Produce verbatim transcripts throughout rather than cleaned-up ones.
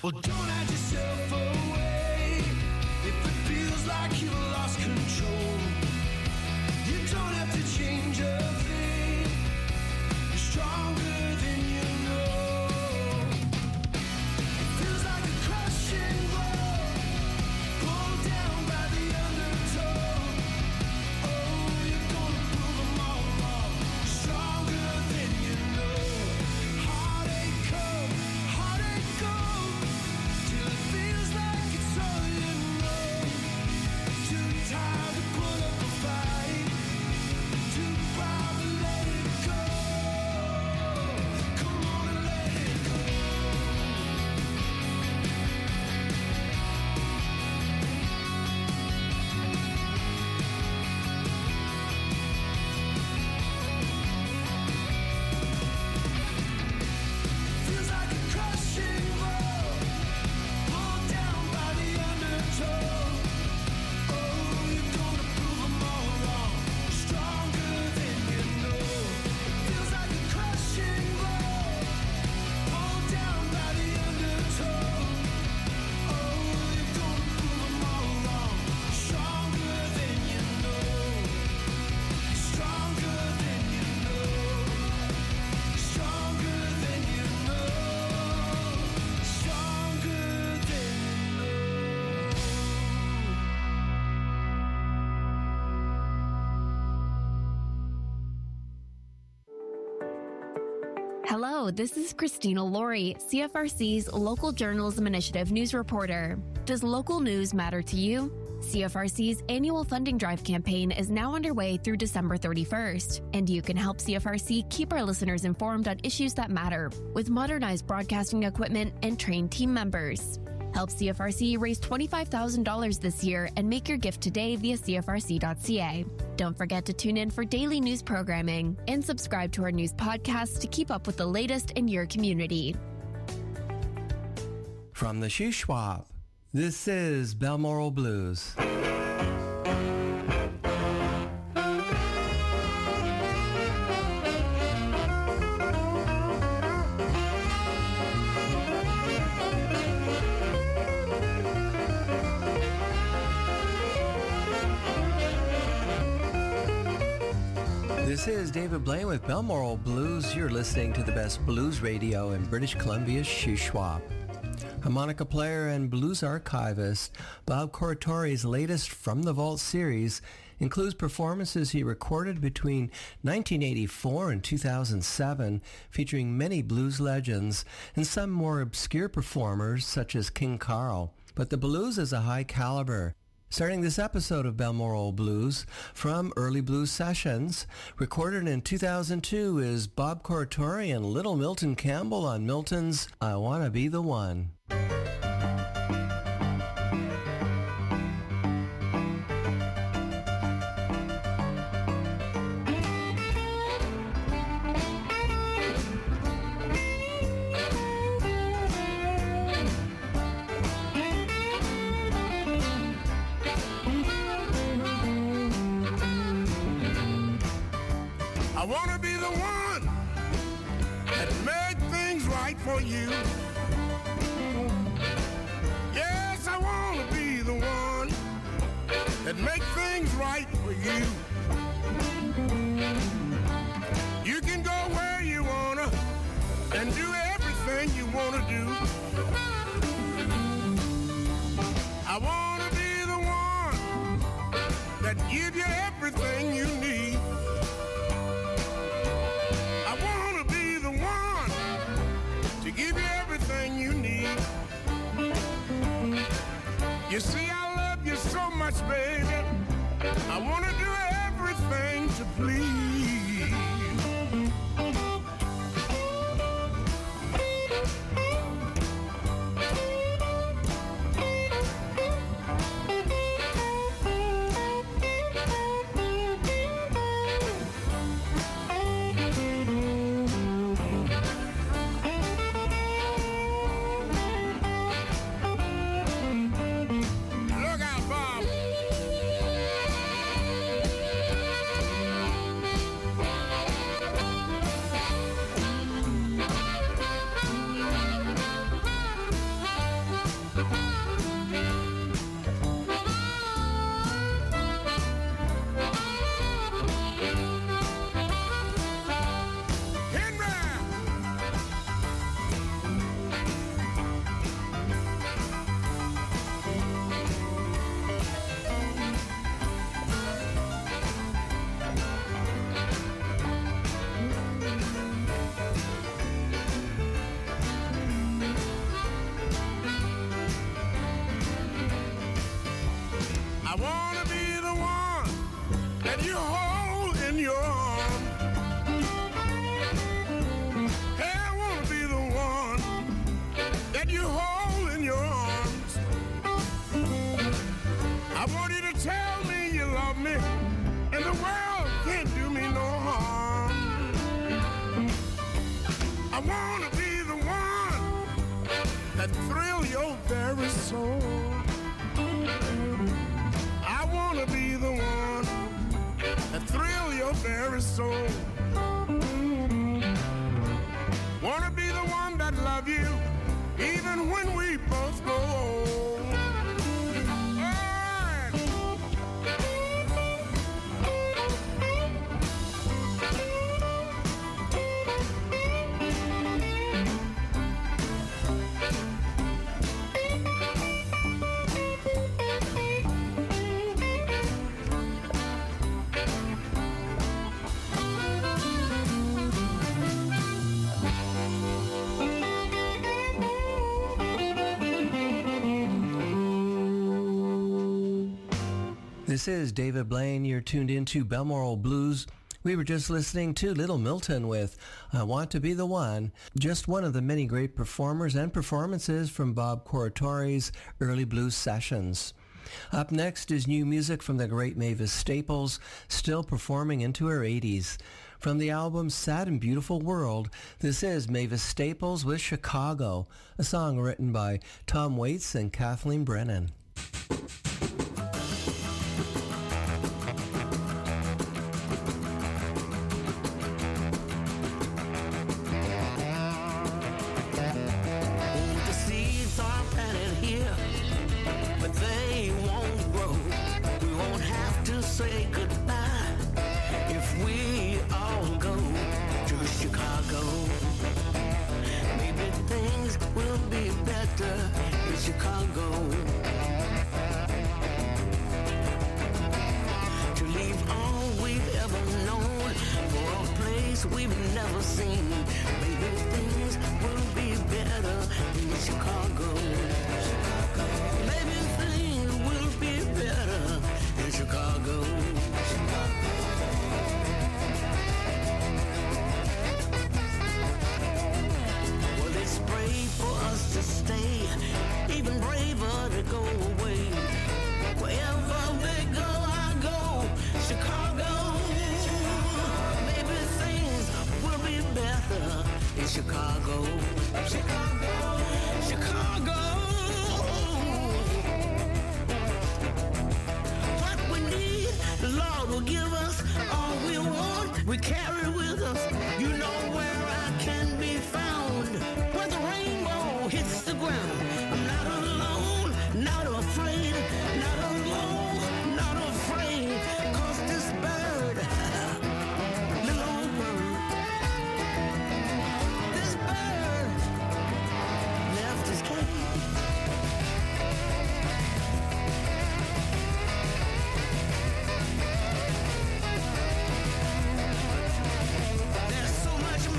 Well, don't hide yourself away if it feels like you lost control. You don't have to change a thing. You're stronger than you know. It feels like a crushing blow, pulled down by the undertow. Oh, you're gonna prove them all wrong. Stronger than you know. Heartache come, heartache go, till it feels like it's all you know. Too tired to put up a fight, too proud to let it go. Come on and let it go. Feels like a crushing blow, pulled down by the undertow. Oh, you're gonna prove them all wrong. Stronger than you know. Feels like a crushing blow, pulled down by the undertow. Oh, you're gonna prove them all wrong. Stronger than you know. Stronger than you know. Stronger than you know. Stronger than you know. Hello, this is Christina Laurie, C F R C's Local Journalism Initiative news reporter. Does local news matter to you? C F R C's annual funding drive campaign is now underway through December thirty-first, and you can help C F R C keep our listeners informed on issues that matter with modernized broadcasting equipment and trained team members. Help C F R C raise twenty-five thousand dollars this year and make your gift today via C F R C dot C A. Don't forget to tune in for daily news programming and subscribe to our news podcasts to keep up with the latest in your community. From the Shuswap, this is Balmoral Blues. This is David Blaine with Balmoral Blues. You're listening to the best blues radio in British Columbia's Shuswap. Harmonica player and blues archivist Bob Corritore latest From the Vault series includes performances he recorded between nineteen eighty-four and two thousand seven, featuring many blues legends and some more obscure performers such as King Carl. But the blues is a high caliber. Starting this episode of Balmoral Blues from Early Blues Sessions, recorded in two thousand two, is Bob Corritore and Little Milton Campbell on Milton's I Wanna Be the One. I wanna be the one that make things right for you. Yes, I wanna be the one that make things right for you. You can go where you wanna and do everything you wanna do. I wanna be the one that give you everything you need. I wanna be the one to give you everything you need. You see, I love you so much, baby. I wanna do everything to please. Look out, Bob. I want to be the one that you hold in your arms. Hey, I want to be the one that you hold in your arms. I want you to tell me you love me, and the world can't do me no harm. I want to be the one that thrill your very soul. I want to be the one that thrill your very soul. Want to be the one that love you even when we both grow old. This is David Blaine. You're tuned into Balmoral Blues. We were just listening to Little Milton with I Want to Be the One, just one of the many great performers and performances from Bob Corritori's early blues sessions. Up next is new music from the great Mavis Staples, still performing into her eighties. From the album Sad and Beautiful World, this is Mavis Staples with Chicago, a song written by Tom Waits and Kathleen Brennan. There's so much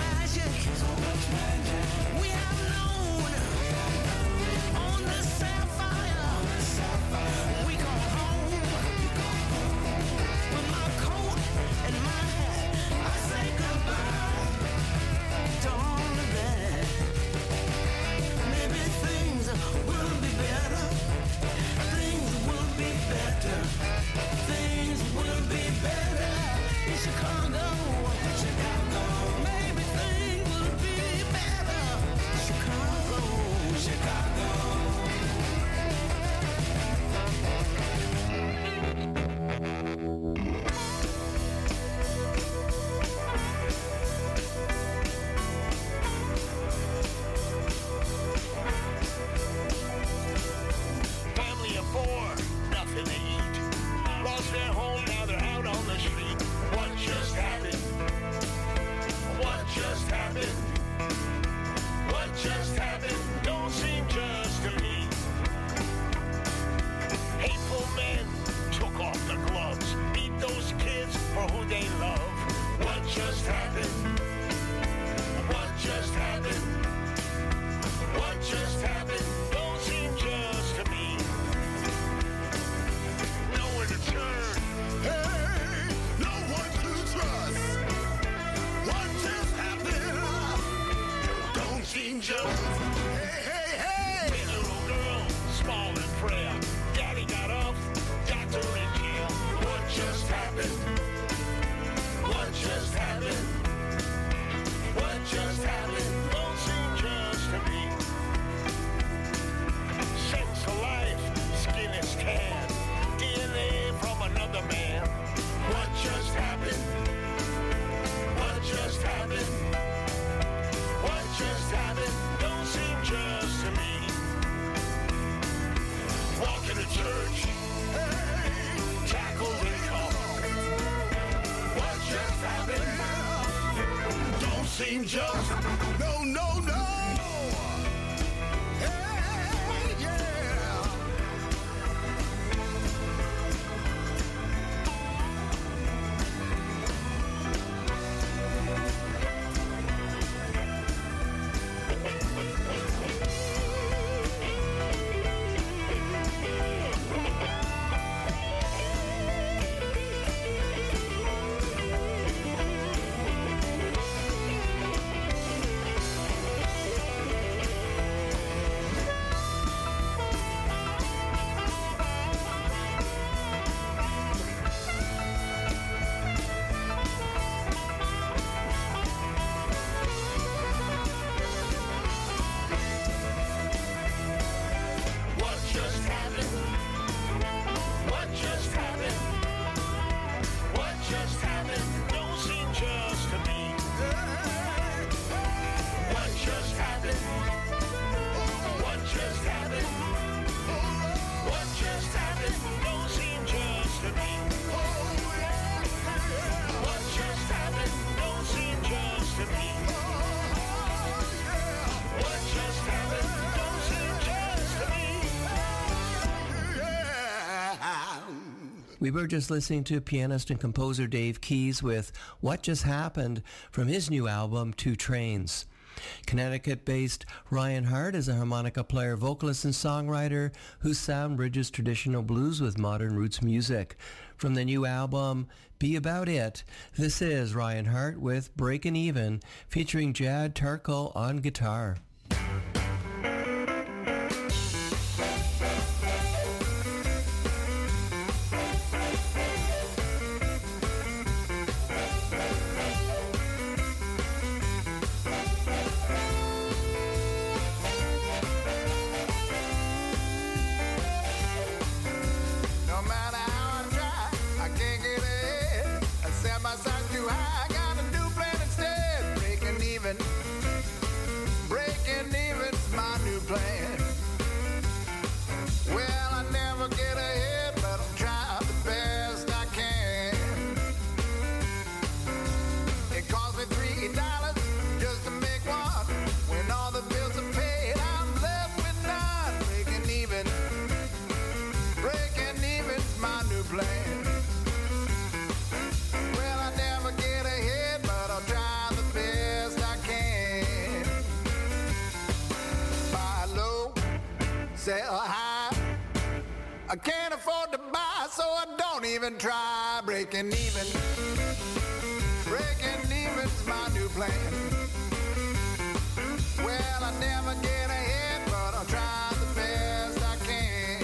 just, hey, hey, hey. Ten-year-old girl, small in prayer. Daddy got up, doctor in jail. What just happened? What just happened? What just happened? Don't seem just to me. Sense of life, skin is tan. D N A from another man. What just happened? What just happened? What just happened? Don't seem just to me. Walking to church, hey, tackled and caught. What just happened? Don't seem just. No, no, no. Hey, yeah. We were just listening to pianist and composer Dave Keys with What Just Happened from his new album, Two Trains. Connecticut-based Ryan Hart is a harmonica player, vocalist, and songwriter whose sound bridges traditional blues with modern roots music. From the new album, Be About It, this is Ryan Hart with Breakin' Even, featuring Jad Tarkle on guitar. I can't afford to buy, so I don't even try. Breaking even, breaking even's my new plan. Well, I never get ahead, but I'll try the best I can.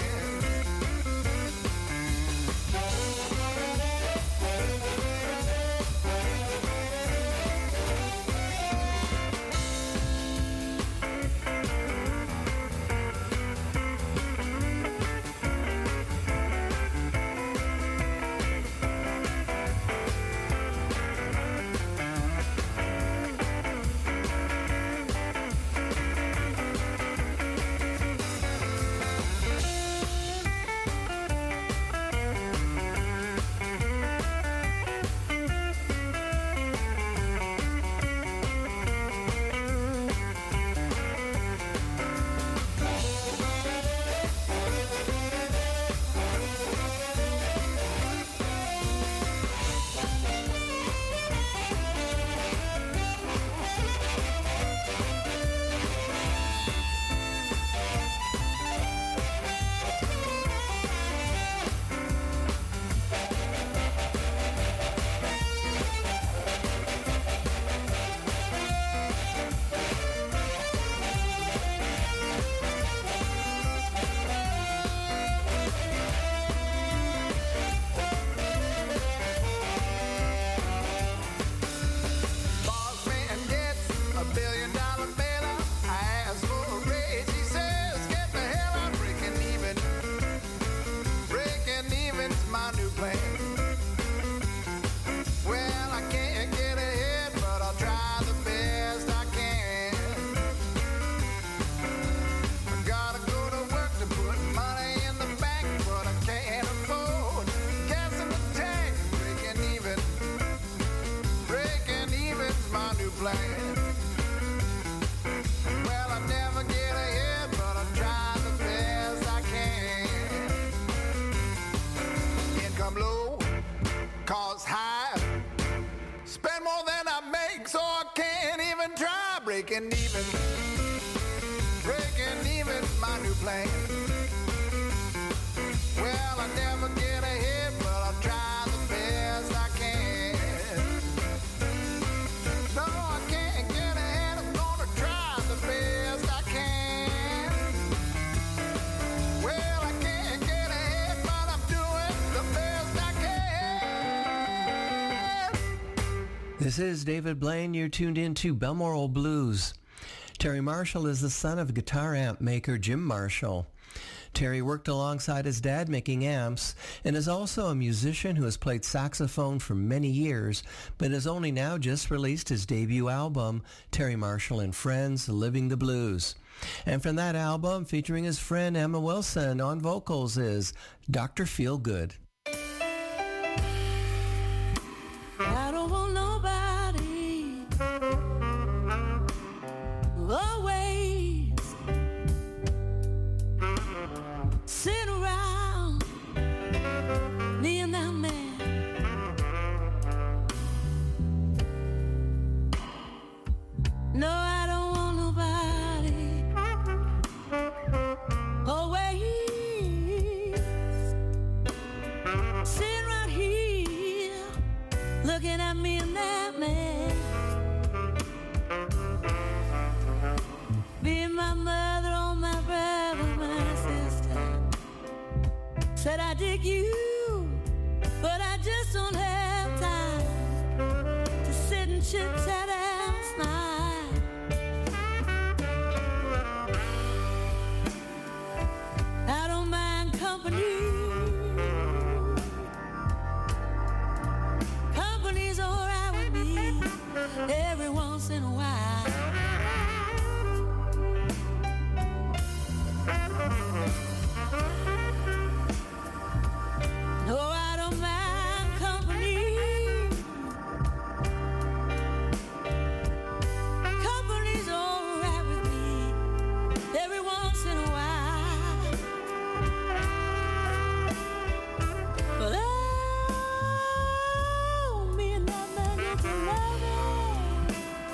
Well, I never get ahead, but I try the best I can. Income low, cost high. Spend more than I make, so I can't even try breaking even. Breaking even, my new plan. Well, I never get ahead, but I try the best I can. No, I can't get ahead, I'm gonna try the best I can. Well, I can't get ahead, but I'm doing the best I can. This is David Blaine. You're tuned in to Balmoral Blues. Terry Marshall is the son of guitar amp maker Jim Marshall. Terry worked alongside his dad making amps and is also a musician who has played saxophone for many years, but has only now just released his debut album, Terry Marshall and Friends, Living the Blues. And from that album, featuring his friend Emma Wilson on vocals, is Doctor Feelgood. I don't want nobody always sit around me and that man. No, I don't want nobody always sit right here looking at me and that man. Being my mother or my brother, my sister said I dig you, but I just don't have time to sit and chit chat and smile. I don't mind company. Company's alright with me every once in a while. No, I don't mind company. Company's alright with me every once in a while. But oh, me and that man get to loving.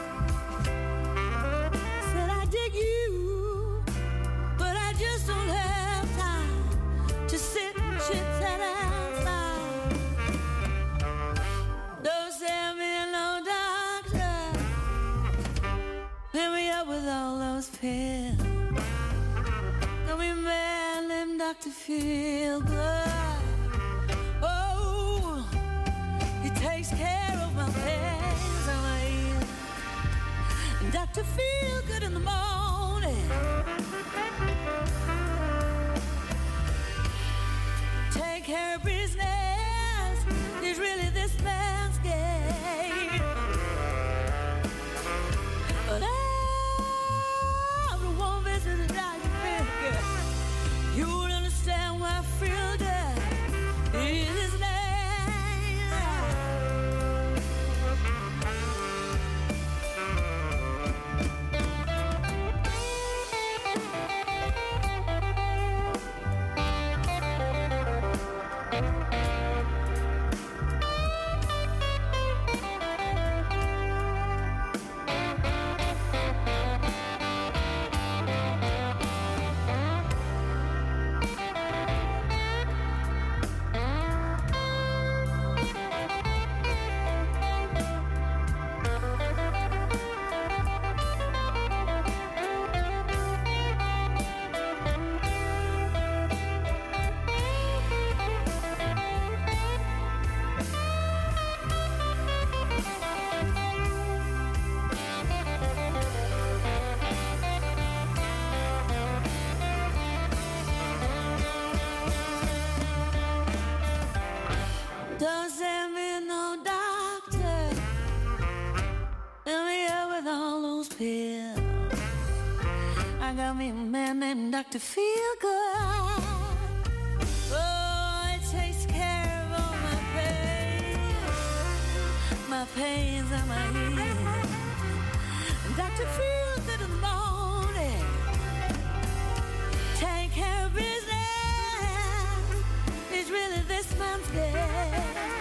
Said I dig you, but I just don't have time to sit and chit chat outside. Don't send me no doctor. Fill me up with all those pills. Don't be mad, let Doctor Feelgood. Oh, he takes care of my pains and my ears. Doctor Feelgood in the morning. Take care of business is really this man's game. But every one visit a Doctor Feelgood, you would understand why Feelgood is his name. Don't send me no doctor. Fill me up with all those pills. I got me a man named Doctor Feelgood. Oh, it takes care of all my pain, my pains and my ears. doctor feels good in the morning. Take care of business. It's really this man's day.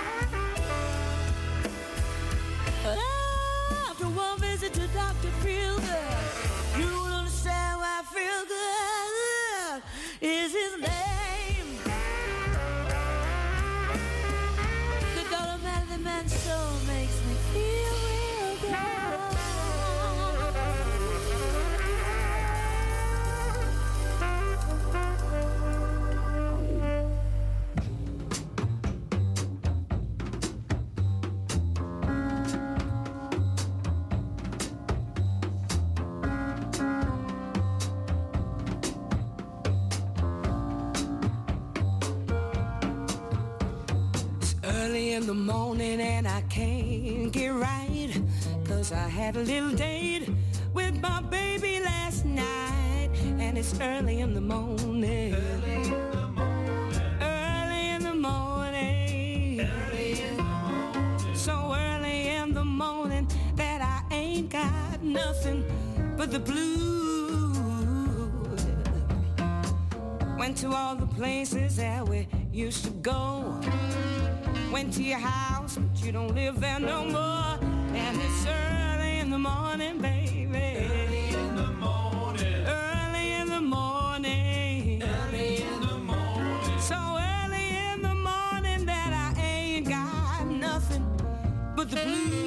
But after one visit to Doctor Feelgood, you will understand why Feelgood is his name. The dollar man, the man's soul makes me feel real good. In the morning and I can't get right, 'cause I had a little date with my baby last night. And it's early in the morning. Early in the morning. Early in the morning. Early in the morning. So early in the morning that I ain't got nothing but the blues. Went to all the places that we used to go. Went to your house, but you don't live there no more. And it's early in the morning, baby. Early in the morning. Early in the morning. Early in the morning. So early in the morning that I ain't got nothing but the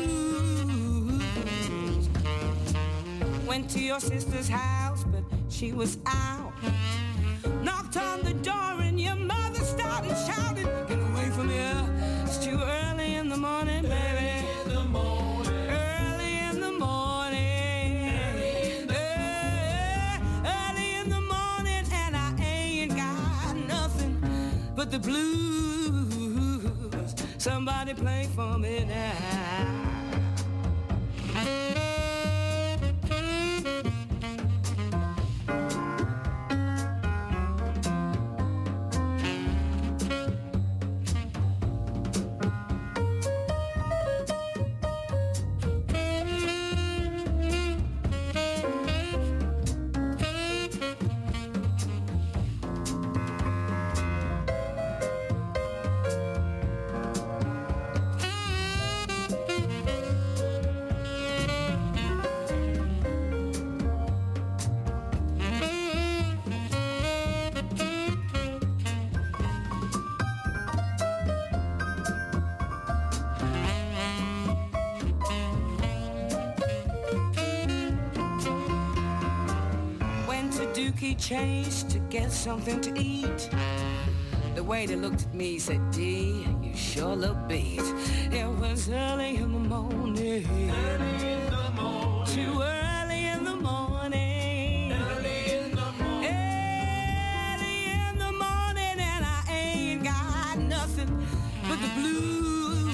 blues. Went to your sister's house, but she was out. Knocked on the door and your mother started shouting, "Get away from here. It's too early in the morning, baby." Early in the morning. Early in the morning. Early in the, early in the morning, and I ain't got nothing but the blues. Somebody play for me now. Changed to get something to eat. The way they looked at me said, "D, you sure look beat." It was early in the morning. Early in the morning. Too early in the morning. Early in the morning. Early in the morning, and I ain't got nothing but the blues.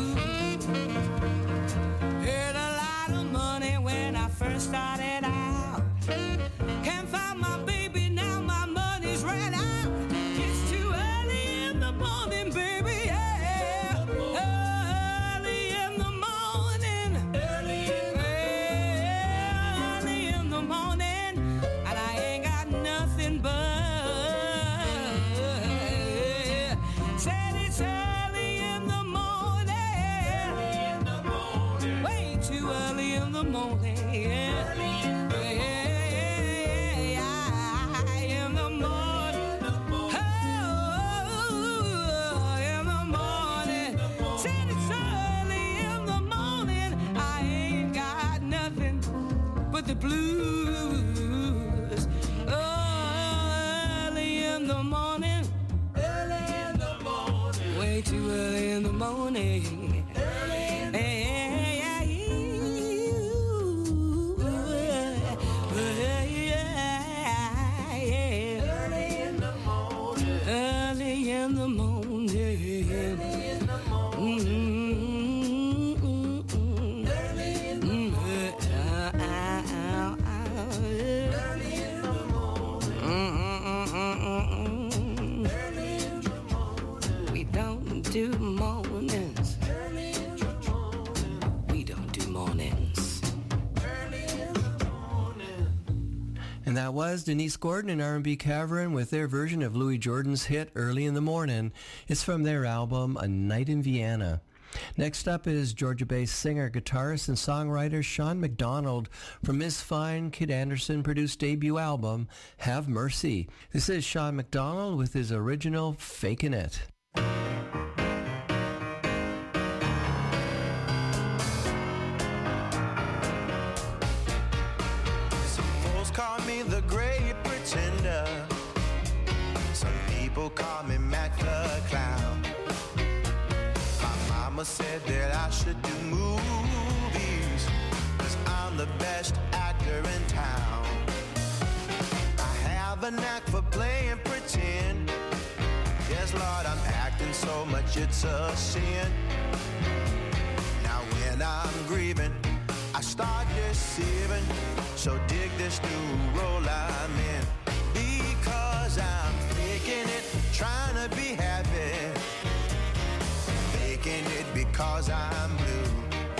Had a lot of money when I first started out. Can't find my baby now, my money's ran out. It's too early in the morning, baby, yeah. Early in the morning. Early in the early in the morning, and I ain't got nothing but. Said it's early in the morning. Early in the morning. Way too early in the morning, yeah. Early in the morning. The blues. Oh, early in the morning. Early in the morning. Way too early in the morning. Early in the morning. Early in the morning. Early in the morning. Early in the morning. Do mornings. And that was Denise Gordon and R and B Cavern with their version of Louis Jordan's hit Early in the Morning. It's from their album A Night in Vienna. Next up is Georgia-based singer, guitarist, and songwriter Sean McDonald from his fine Kid Anderson-produced debut album, Have Mercy. This is Sean McDonald with his original Fakin' It. Call me the great pretender. Some people call me Mac the Clown. My mama said that I should do movies, 'cause I'm the best actor in town. I have a knack for playing pretend. Yes, Lord, I'm acting so much it's a sin. Now when I'm grieving, I start deceiving. So dig this new role I'm in, because I'm faking it, trying to be happy. Faking it because I'm blue.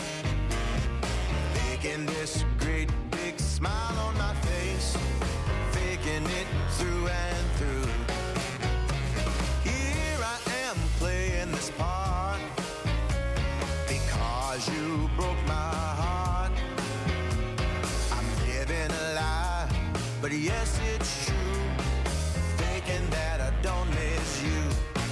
Faking this great big smile on my face. Faking it through and through. Here I am playing this part because you broke my heart. But yes, it's true, thinking that I don't miss you.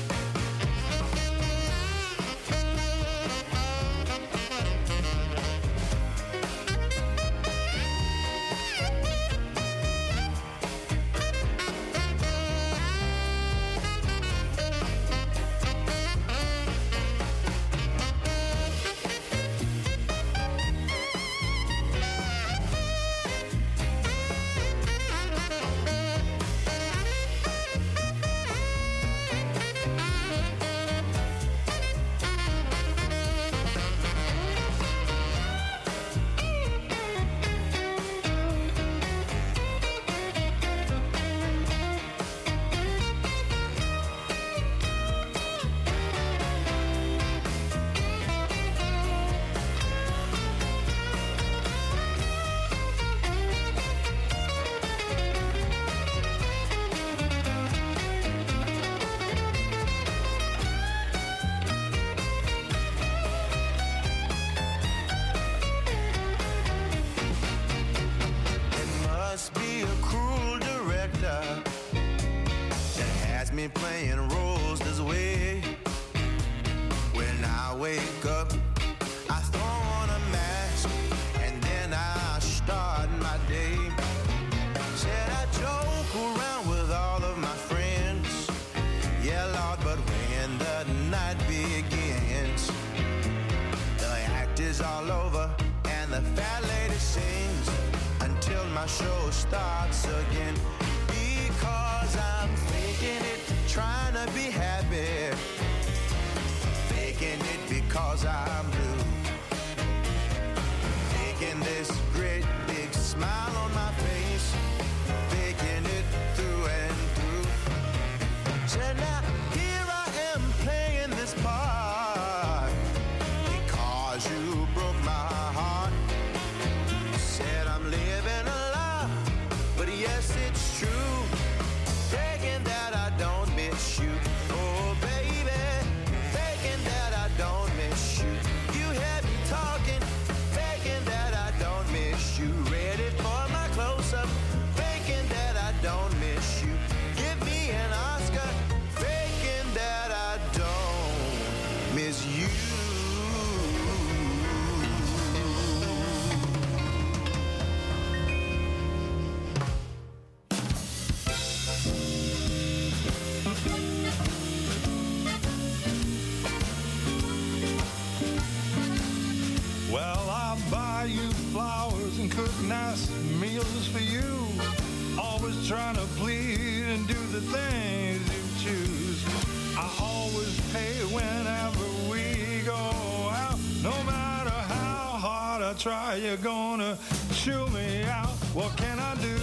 Try, you're gonna chew me out. What can I do?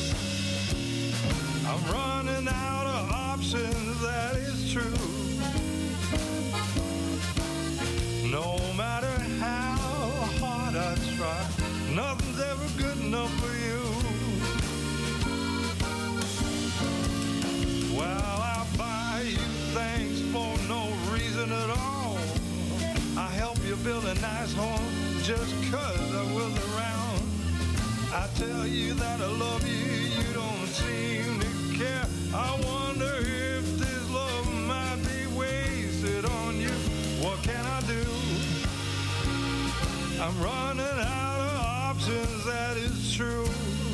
I'm running out of options, that is true. No matter how hard I try, nothing's ever good enough for you. I help you build a nice home just 'cause I was around. I tell you that I love you, you don't seem to care. I wonder if this love might be wasted on you. What can I do? I'm running out of options, that is true.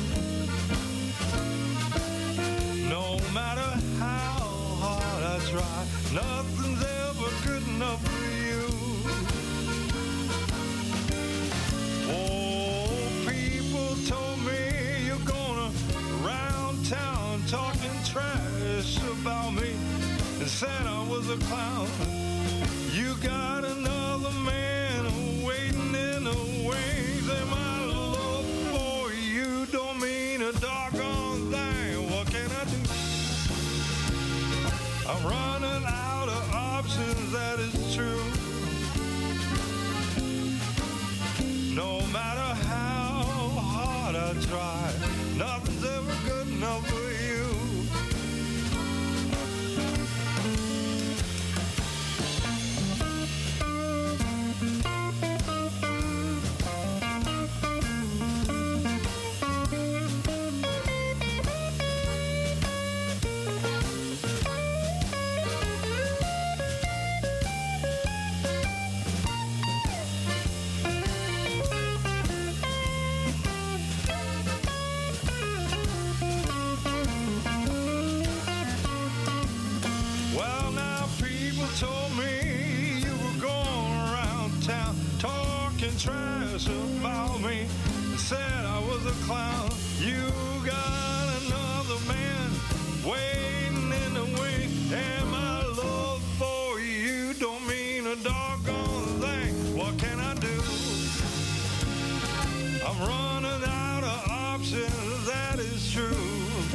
No matter how hard I try, nothing's ever good enough for you. Oh, people told me you're gonna round town talking trash about me and said I was a clown. You got another man waiting in the wings, and my love for you don't mean a doggone thing. What can I do? I'm running out of options, that is true. No matter how hard I try, nothing's ever good enough for you. Trash about me, said I was a clown. You got another man waiting in the wings, and my love for you don't mean a doggone thing. What can I do? I'm running out of options, that is true.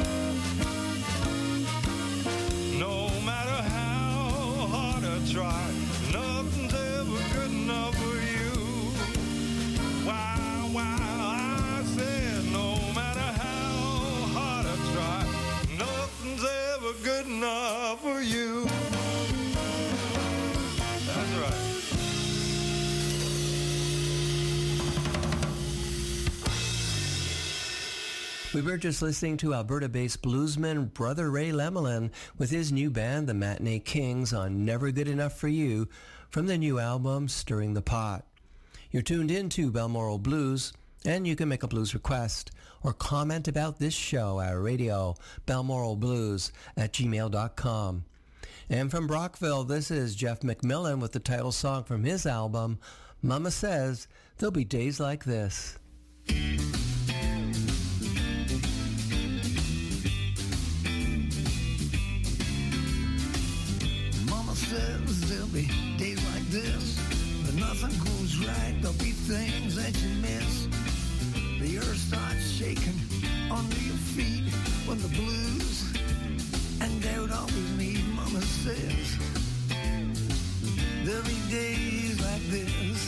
No matter how hard I try, nothing's ever good enough for you. Wow, wow, I said no matter how hard I try, nothing's ever good enough for you. That's right. We were just listening to Alberta-based bluesman Brother Ray Lemelin with his new band, the Matinee Kings, on Never Good Enough for You from the new album, Stirring the Pot. You're tuned in to Balmoral Blues, and you can make a blues request or comment about this show at radio, balmoralblues at gmail dot com. And from Brockville, this is Jeff McMillan with the title song from his album, Mama Says There'll Be Days Like This. Mama says there'll be days like this. Nothing goes right, there'll be things that you miss. The earth starts shaking under your feet when the blues and doubt always meet. Mama says there'll be days like this.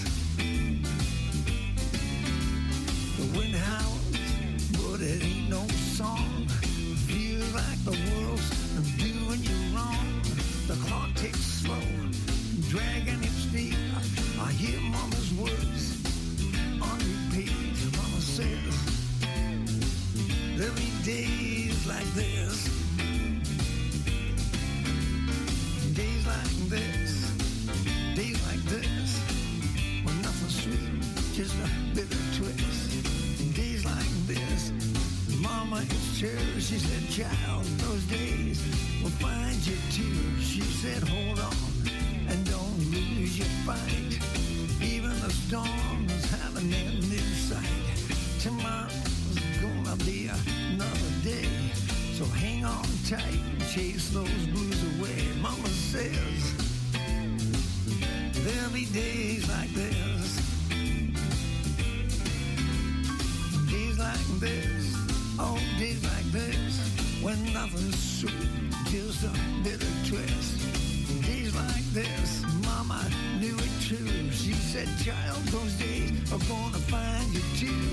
The wind howls, but it ain't no song. Feels like the world's doing you wrong. The clock ticks slow, dragging its feet. I hear Mama's words on repeat. Mama says there'll be days like this. Days like this. Days like this. When nothing's sweet, just a bitter twist. Days like this. Mama is sure. She said, child, those days will find you too. She said, hold on and don't lose your fight. Even the storms have an end in sight. Tomorrow's gonna be another day. So hang on tight and chase those blues away. Mama says there'll be days like this. Days like this. Oh, days like this. When nothing's sweet, just a bitter twist. Days like this, Mama knew it too. She said, child, those days are gonna find you too.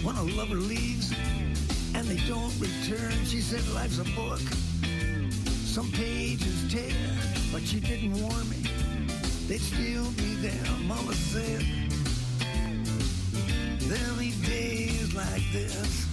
when a lover leaves and they don't return. She said life's a book, some pages tear, but she didn't warn me they'd still be there. Mama said there'll be days like this.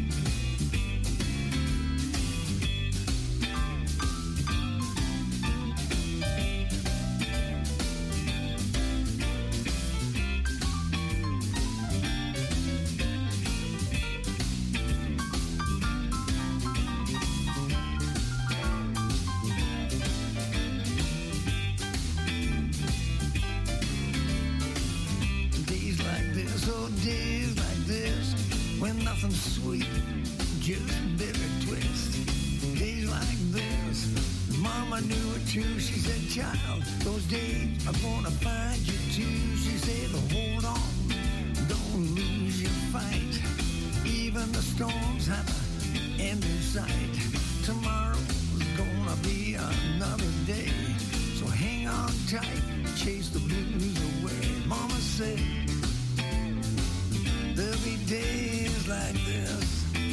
Sweet, just bitter twist. Days like this, Mama knew it too. She said, child, those days are gonna find you too. She said, hold on, don't lose your fight. Even the storms have an end in sight. Tomorrow's gonna be another day, so hang on tight, chase the blues away. Mama said, there'll be days like this.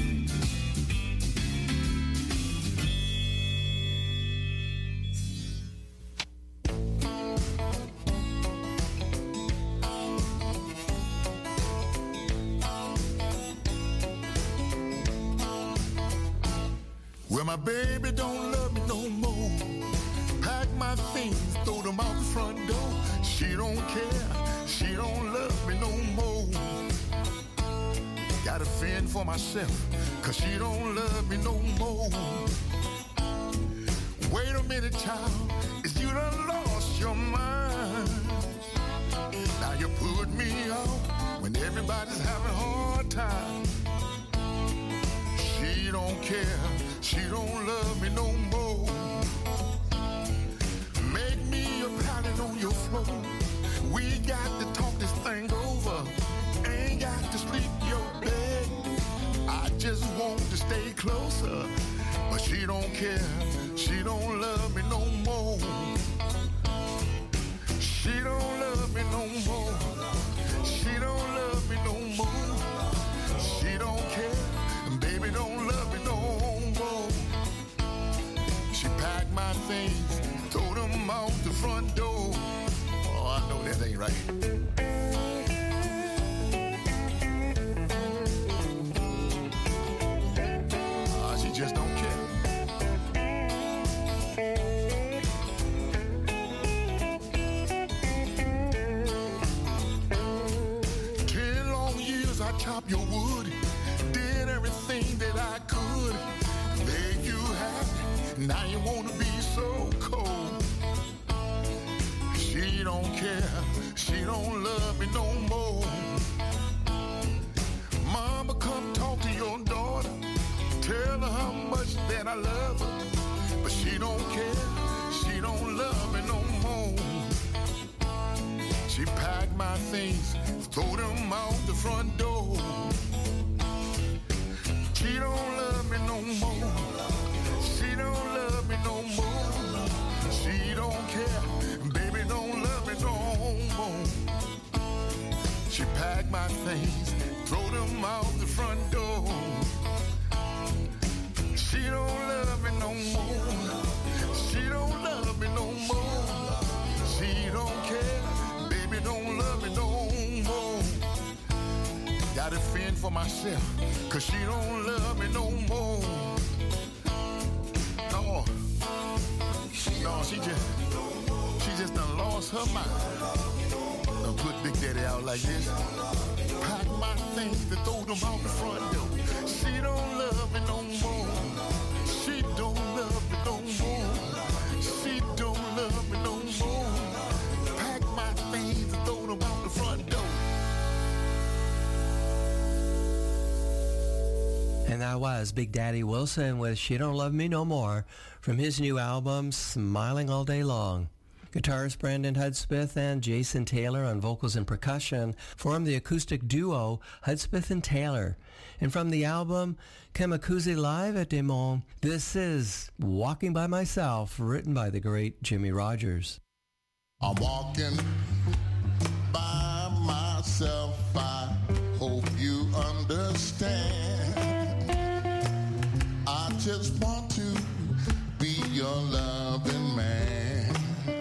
Well, my baby don't love me no more. Pack my things, throw them out the front door. She don't care, she don't love me no more. Gotta fend for myself, cause she don't love me no more. Wait a minute, child, is you done lost your mind? Now you put me out when everybody's having a hard time. She don't care, she don't love me no more. Make me a pallet on your floor. We got to talk this thing over. Ain't got to sleep your bed. I just want to stay closer. But she don't care, she don't love me no more. She don't love me no more. She don't love me no more. She don't care, and baby don't love me no more. She packed my things, throw them out the front door. Oh, I know that ain't right. Just don't care. Ten long years I chopped your wood, did everything that I could. Made you happy, now you wanna be so cold. She don't care, she don't love me no more. Mama, come talk to your daughter. Tell her how much that I love her, but she don't care, she don't love me no more. She packed my things, throw them out the front door. She don't love me no more, she don't love me no more. She don't care, baby don't love me no more. She packed my things, throw them out the front door. She don't love me no more. She don't love me no more. She don't care. Baby don't love me no more. Gotta fend for myself, cause she don't love me no more. No. No, she just, she just done lost her mind. Done put Big Daddy out like this. Pack my things to throw them out the front door. She don't love me no more. She don't love me no more. She don't love me no more. Pack my things and throw them out the front door. And that was Big Daddy Wilson with She Don't Love Me No More from his new album, Smiling All Day Long. Guitarist Brandon Hudspeth and Jason Taylor on vocals and percussion form the acoustic duo Hudspeth and Taylor. And from the album Kamakuzi Live at Des Moines, this is Walking by Myself, written by the great Jimmy Rogers. I'm walking by myself, I hope you understand. just want to be your loving man.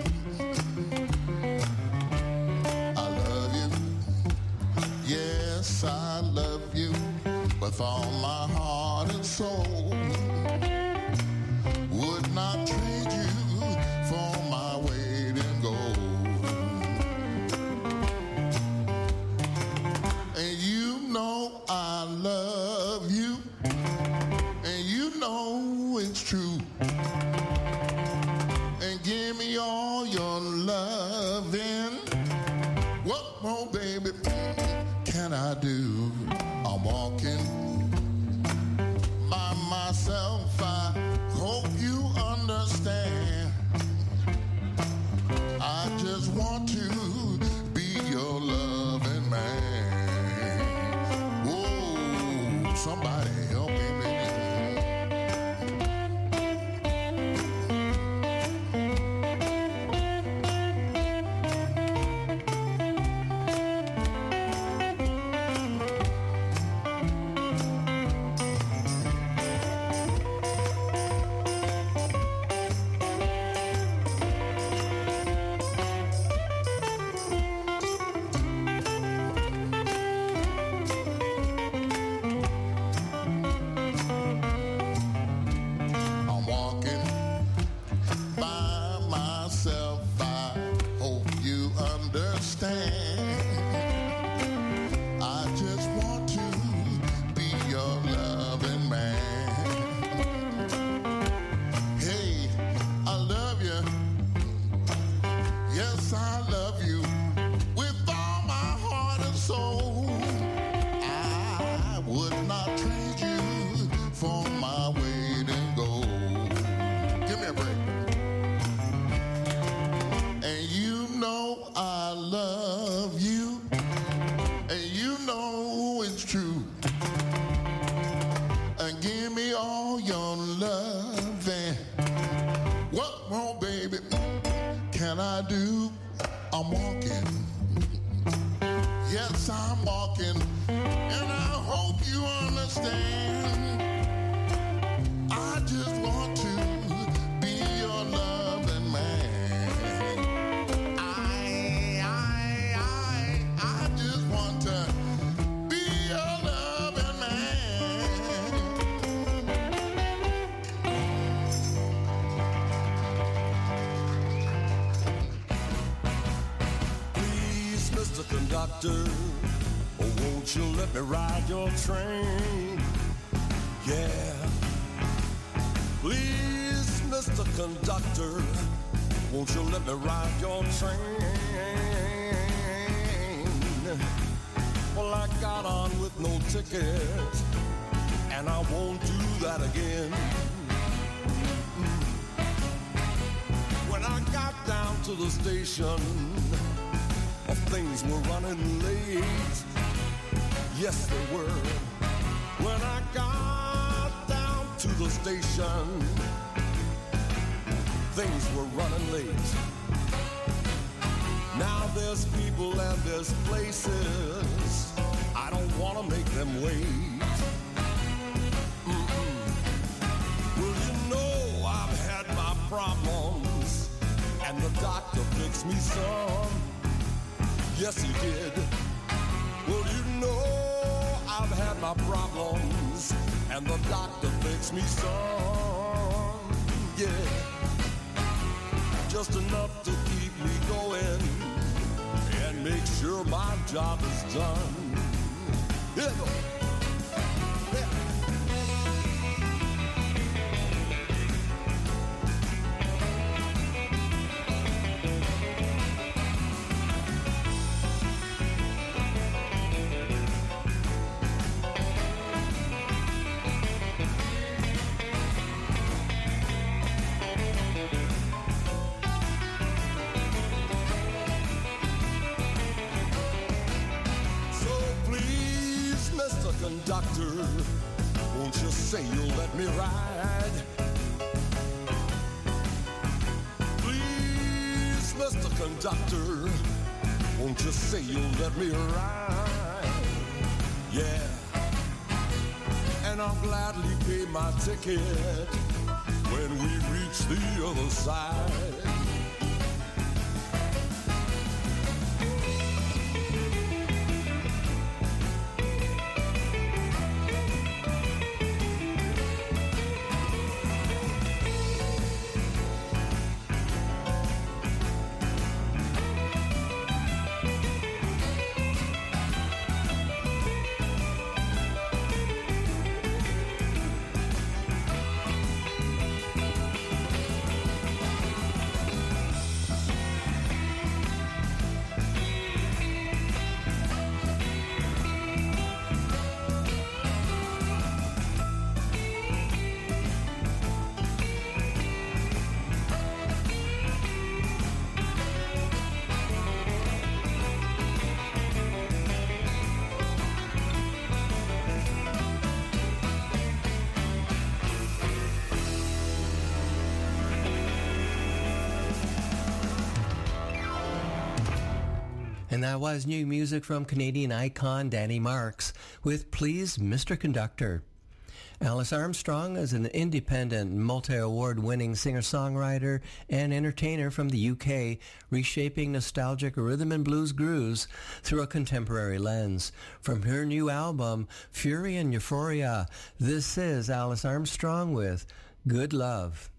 I love you, yes, I love you with all my heart and soul. Would not trade you for my weight in gold. And you know I love you, and you know it's true. And give me all your loving. What more, baby, can I do? I'm walking by myself. I hope you understand. I just want to be your loving man. Whoa, somebody help me, baby. I'm walking by myself. I hope you understand. I just want to be your loving man. Hey, I love you. Yes, I love you with all my heart and soul. I would not trade you for my weight in gold. Give me a break. And you know I love you, and you know it's true. And give me all your loving. What more, baby, can I do? I'm walking. Yes, I'm walking. And I hope you understand. I just want to be your loving man. I, I, I, I just want to be your loving man. Please, Mister Conductor, oh, won't you let me ride your train? Yeah. Please, Mister Conductor, won't you let me ride your train? Well, I got on with no ticket, and I won't do that again. When I got down to the station, things were running late. Yes, they were. When I got down to the station, things were running late. Now there's people and there's places I don't want to make them wait. Mm-mm. Well, you know I've had my problems, and the doctor fixed me some. Yes, he did. Well, you know I've had my problems, and the doctor fixed me some. Yeah, just enough to keep me going and make sure my job is done. Here we go. Conductor, won't you say you'll let me ride? Please, Mister Conductor, won't you say you'll let me ride? Yeah. And and I'll gladly pay my ticket when we reach the other side. And that was new music from Canadian icon Danny Marks with Please Mister Conductor. Alice Armstrong is an independent, multi-award winning singer-songwriter and entertainer from the U K, reshaping nostalgic rhythm and blues grooves through a contemporary lens. From her new album, Fury and Euphoria, this is Alice Armstrong with Good Love.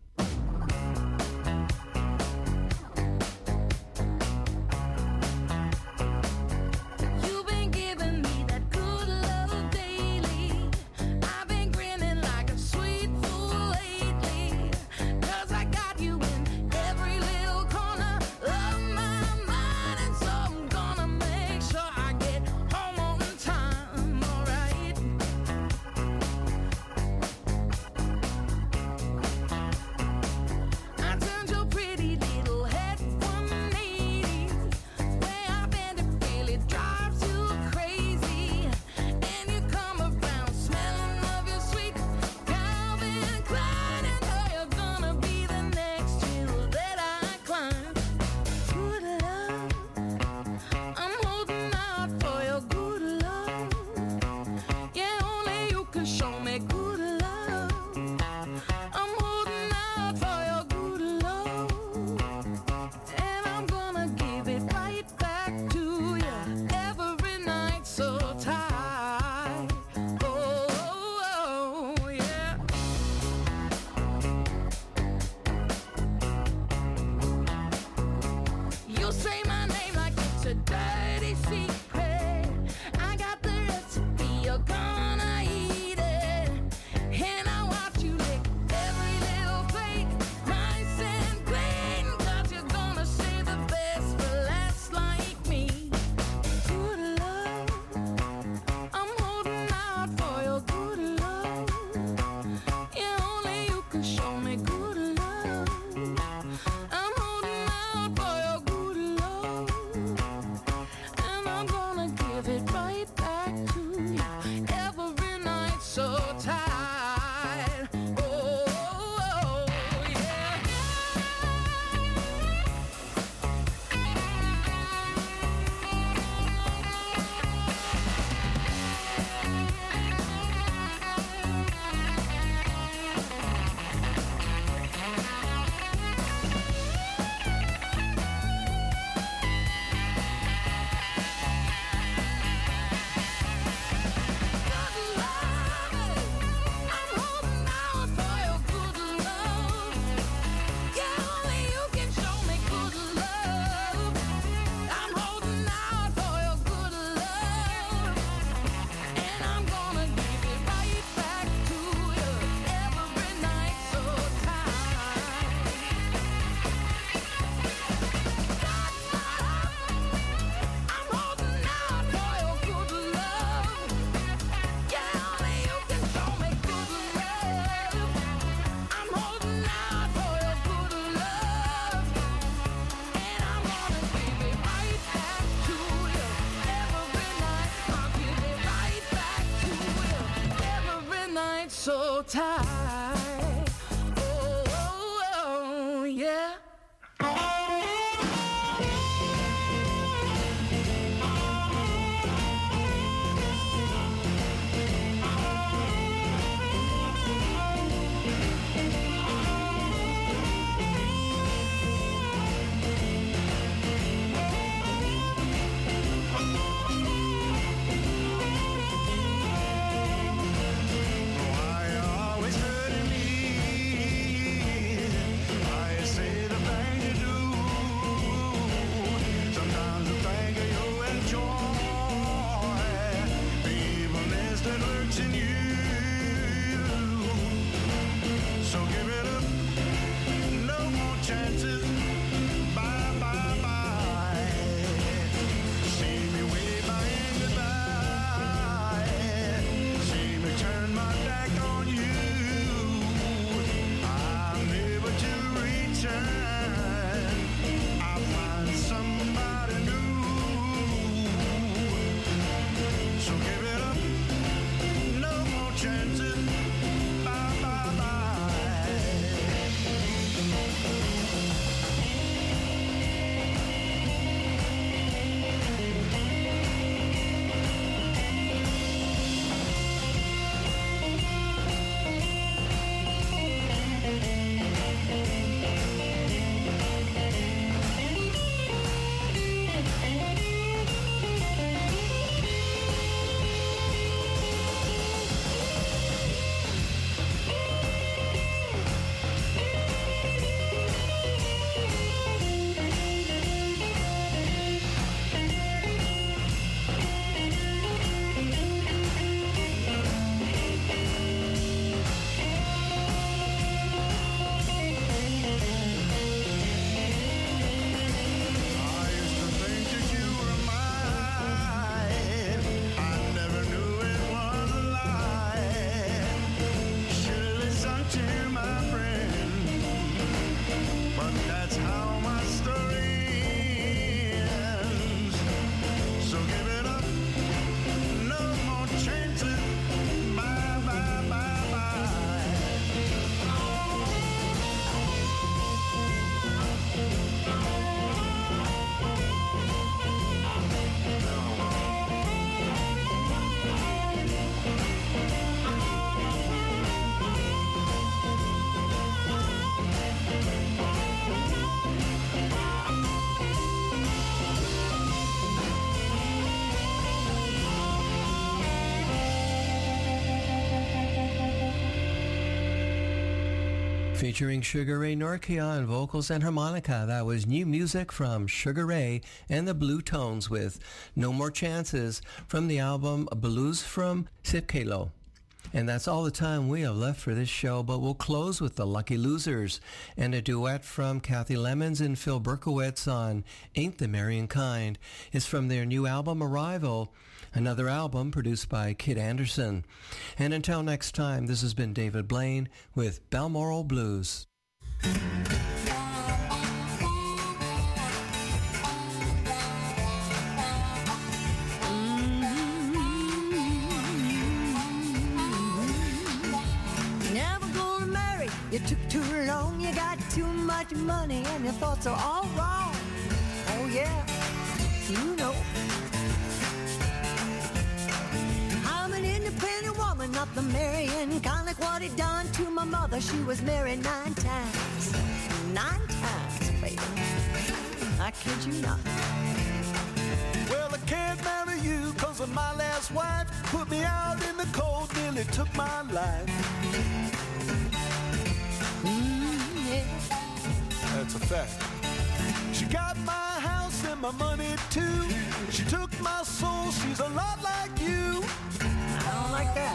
so tight. Oh, oh, oh, yeah. That's how my story ends. So give it up. No more chances. Bye, bye, bye, bye. Featuring Sugar Ray Norcia on vocals and harmonica. That was new music from Sugar Ray and the Blue Tones with No More Chances from the album Blues from Sipkelo. And that's all the time we have left for this show, but we'll close with the Lucky Losers and a duet from Kathy Lemons and Phil Berkowitz on Ain't the Marrying Kind. It's from their new album Arrival, another album produced by Kid Anderson. And until next time, this has been David Blaine with Balmoral Blues. You took too long, you got too much money, and your thoughts are all wrong. Oh yeah, you know. I'm an independent woman, not the marrying kind, like what he done to my mother. She was married nine times. Nine times, baby. I kid you not. Well, I can't marry you cause of my last wife. Put me out in the cold, nearly took my life. Mm, yeah. That's a fact. She got my house and my money too. She took my soul, she's a lot like you. I don't like that.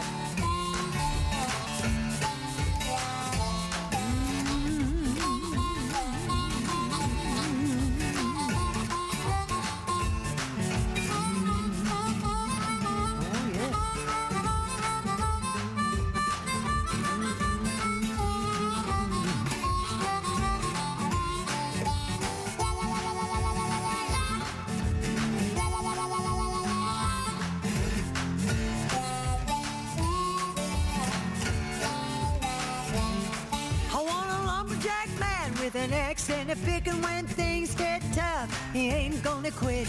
An ex and a pickin' when things get tough, he ain't gonna quit.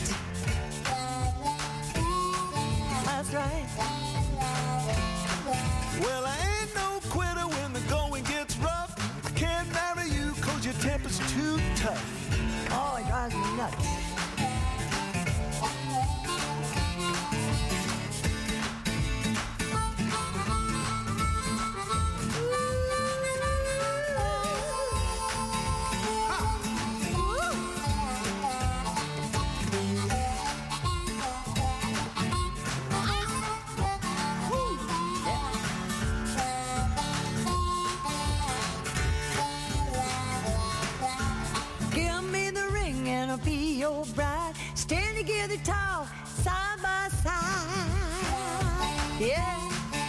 That's right. Well, I ain't no quitter when the going gets rough. I can't marry you cause your temper's too tough. Oh, it drives me nuts. Be your bride, stand together tall, side by side. Yeah.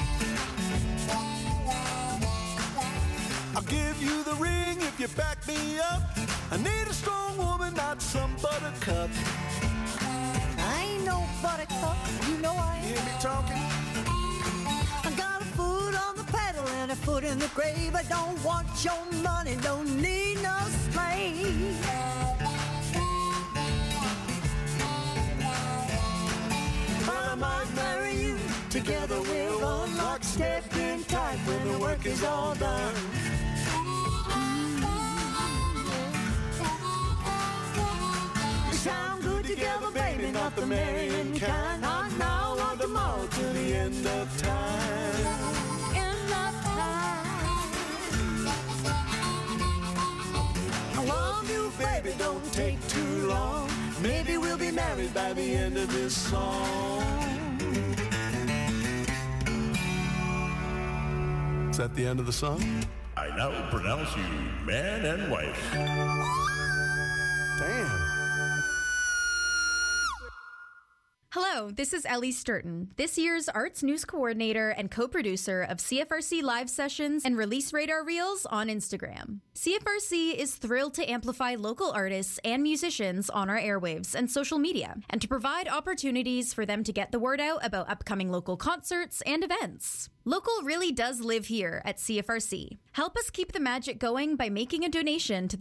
I'll give you the ring if you back me up. I need a strong woman, not some buttercup. I ain't no buttercup, you know I ain't. Hear me talking? I got a foot on the pedal and a foot in the grave. I don't want your money, don't need no slave. I might marry you. Together we'll run lockstep in tight when the work is all done. We sound good together, baby, not the marrying kind. Not now or tomorrow till the end of time. End of time. I love you, baby, don't take too long. Maybe we'll be married by the end of this song. Is that the end of the song? I now pronounce you man and wife. Damn. Hello, this is Ellie Sturton, this year's Arts News Coordinator and co-producer of C F R C live sessions and Release Radar Reels on Instagram. C F R C is thrilled to amplify local artists and musicians on our airwaves and social media, and to provide opportunities for them to get the word out about upcoming local concerts and events. Local really does live here at C F R C. Help us keep the magic going by making a donation to